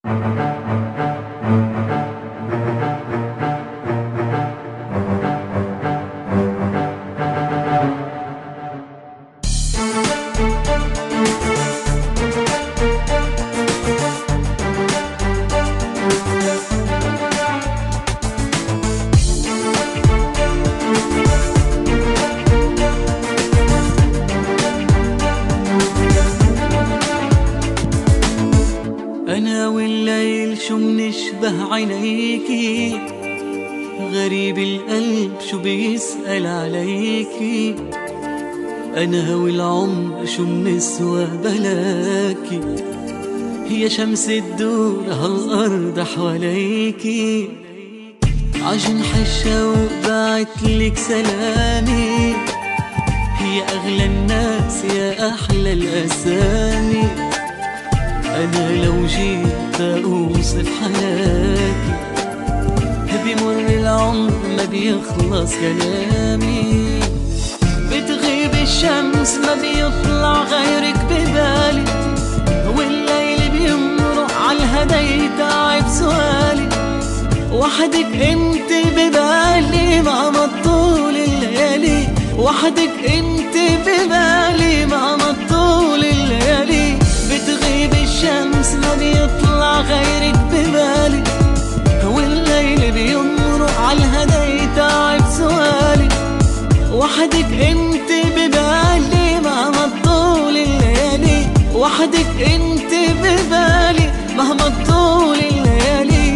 أنا والليل شو منشبه عينيكي، غريب القلب شو بيسأل عليكي. أنا والعمر شو منسوى بلاكي، يا شمس الدور هالأرض حواليكي. عجنح الشوق بعتلك سلامي، يا أغلى الناس يا أحلى الأسامي. أنا لو جيت أوصف حياتي، بمر العمر ما بيخلص كلامي. بتغيب الشمس ما بيطلع غيرك ببالي، والليل بيمرق عالهدى تعب سؤالي. وحدك انت ببالي مهما طول الليالي، وحدك انت ببالي مهما طول الليالي. بتغيب الشمس ما بيطلع غيرك ببالي، والليل بيمرق عالهدى تعب سؤالي. وحدك انت ببالي مهما طول الليالي، وحدك انت ببالي مهما طول الليالي.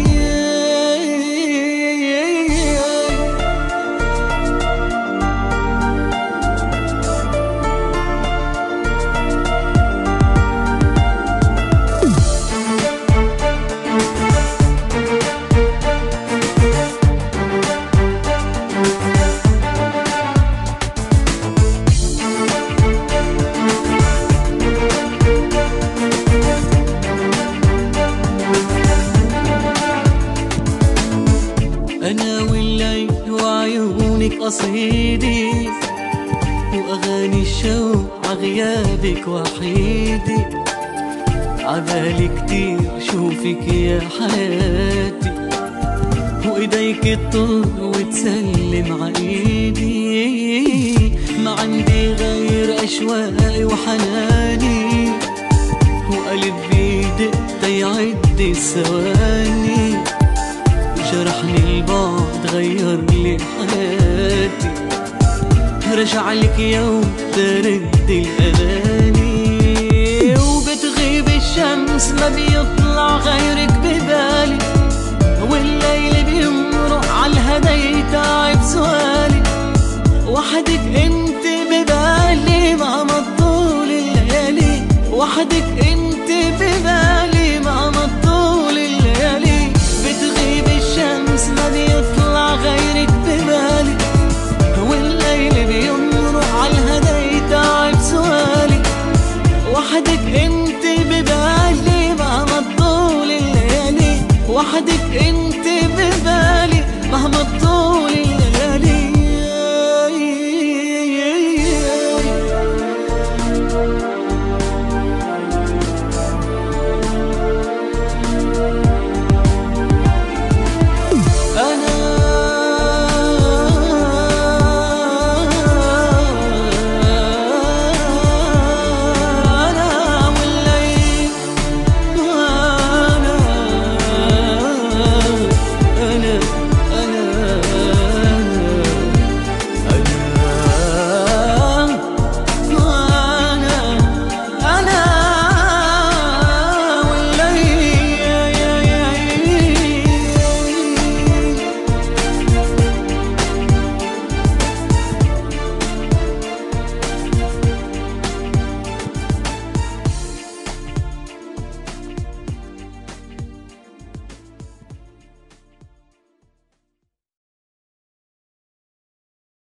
أنا والليل وعيونك قصيدي، وأغاني الشوق عغيابك وحيدي. عبالي كتير شوفك يا حياتي، وإيديك تطل وتسلم عايدي. ما عندي غير أشواقي وحناني، وقلب بيدق تيعد الثواني. جرحني البعد غير لي حياتي، رجع لك يوم ترد الأماني. وبتغيب الشمس ما بيطلع غيرك ببالي، والليل بيمرق عالهدى تعب سؤالي. وحدك انت ببالي مهما طول الليالي، وحدك